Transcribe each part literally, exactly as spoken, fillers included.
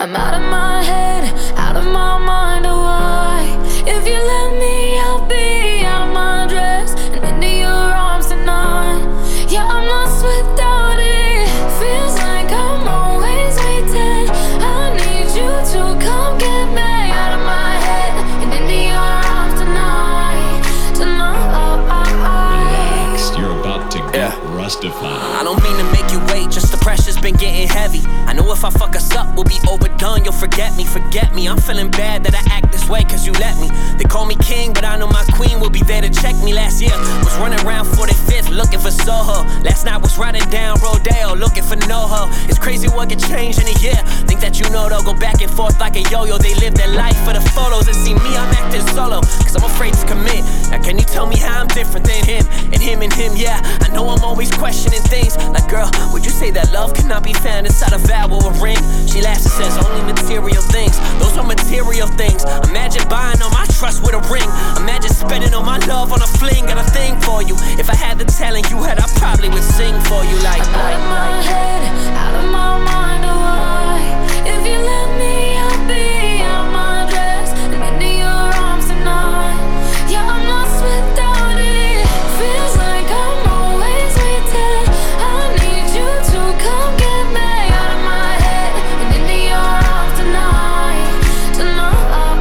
I'm out of my head, out of my mind, oh why? If you let me, I'll be out of my dress and into your arms tonight. Yeah, I'm lost without it. Feels like I'm always waiting. I need you to come get me out of my head and into your arms tonight. Tonight. Relax, you're about to get yeah. rustified. I don't mean to make you wait, just the pressure's been getting heavy. I know if I fuck us up, we'll be overdone. You'll forget me, forget me. I'm feeling bad that I act this way, cause you let me. They call me king, but I know my queen will be there to check me. Last year, was running around forty-fifth, looking for Soho. Last night was riding down Rodeo, looking for NoHo. It's crazy what can change in a year. Think that you know they'll go back and forth like a yo-yo. They live their life for the photos and see me, I'm acting solo, cause I'm afraid to commit. Now can you tell me how I'm different than him? And him and him, yeah. I know I'm always questioning things. Like, girl, would you say that love cannot be found inside a vow or a ring? She laughs and says only material things. Those are material things. Imagine buying all my trust with a ring. Imagine spending all my love on a fling. Got a thing for you. If I had the talent you had, I probably would sing for you like. I'm out of my head, out of my mind, oh why? If you let me, I'll be out of my dress and into your arms tonight. Yeah, I'm lost without it. Feels like I'm always waiting. I need you to come get me out of my head and into your arms tonight. Tonight.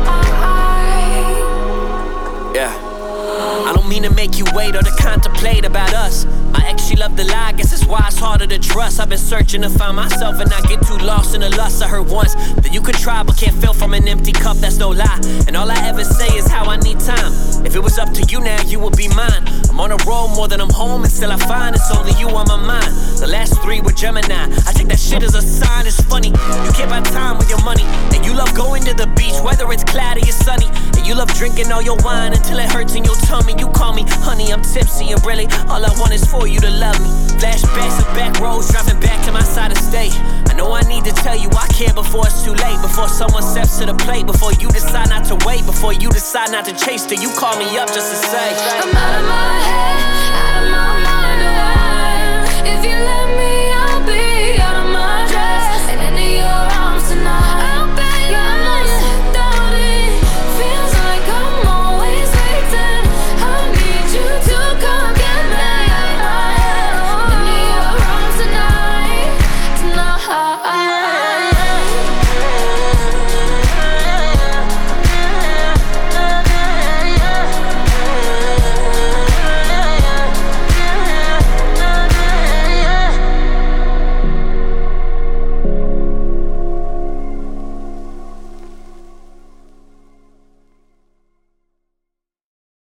Yeah. I don't mean to make you wait or to contemplate about us. My ex, she loved to lie, guess that's why it's harder to trust. I've been searching to find myself and not get too lost in the lust. I heard once that you could try but can't fill from an empty cup, that's no lie. And all I ever say is how I need time. If it was up to you now, you would be mine. I'm on a roll more than I'm home, and still I find it's only you on my mind. The last three were Gemini, I take that shit as a sign. It's funny, you can't buy time with your money. And you love going to the beach, whether it's cloudy or sunny. And you love drinking all your wine until it hurts in your tummy. You call me honey, I'm tipsy, and really all I want is for you to love me. Flashbacks of back roads, driving back to my side of state. I know I need to tell you I care before it's too late. Before someone steps to the plate, before you decide not to wait, before you decide not to chase till you call me up just to say I'm out of my head, out of my